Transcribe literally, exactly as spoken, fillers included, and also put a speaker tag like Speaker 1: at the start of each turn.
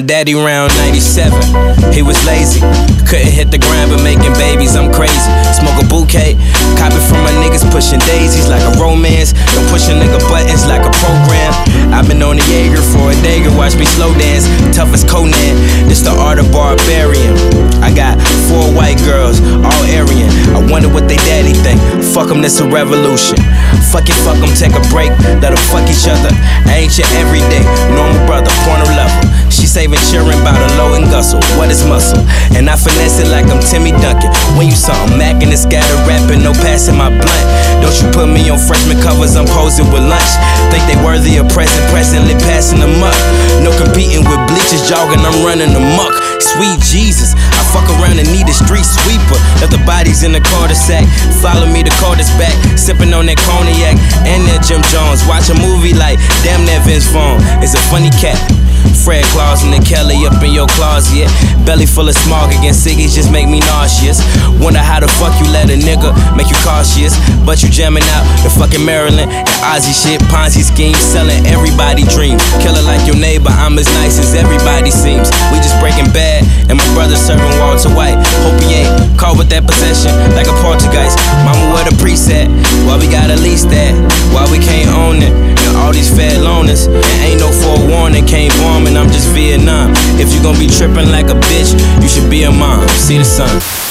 Speaker 1: daddy round ninety-seven. He was lazy, couldn't hit the ground but making babies. I'm crazy. Smoke a bouquet, copy from my niggas pushing daisies like a romance. Don't push a nigga buttons like a program. I've been on the Jaeger for a day, watch me slow dance. Tough as Conan, this the art of barbarian. I got four white girls, all Aryan. I wonder what they daddy think. Fuck them, this a revolution. Fuck it, fuck them, take a break. Let them fuck each other. I ain't your everyday, normal brother, porno level. She saving cheering about a low and gustle. What is muscle? And I finesse it like I'm Timmy Duncan. When you saw him macking and scatter rapping, no passing my blunt. Don't you put me on freshman covers, I'm posing with lunch. Think they worthy of present, presently passing them up. No competing with bleachers, jogging, I'm running amok. Sweet Jesus, I fuck around and need a street sweeper. Left the bodies in the cul-de-sac. Follow me, the Carter's back. Sipping on that cognac and that Jim Jones. Watch a movie like damn that Vince Vaughn. It's a funny cat. Fred Claus and the Kelly up in your closet. Belly full of smog against ciggies just make me nauseous. Wonder how the fuck you let a nigga make you cautious. But you jamming out the fucking Maryland and Ozzy shit. Ponzi schemes, selling everybody dreams. Killer like your neighbor, I'm as nice as everybody seems. We just breaking bad and my brother serving Walter White. Hope he ain't caught with that possession like a poltergeist. Mama, where the preset? Why we gotta lease that? Why we can't own it? And all these fed loners and ain't no forewarning. Came bombing, I'm just Vietnam. If you gon' be trippin' like a bitch, you should be a mom. See the sun.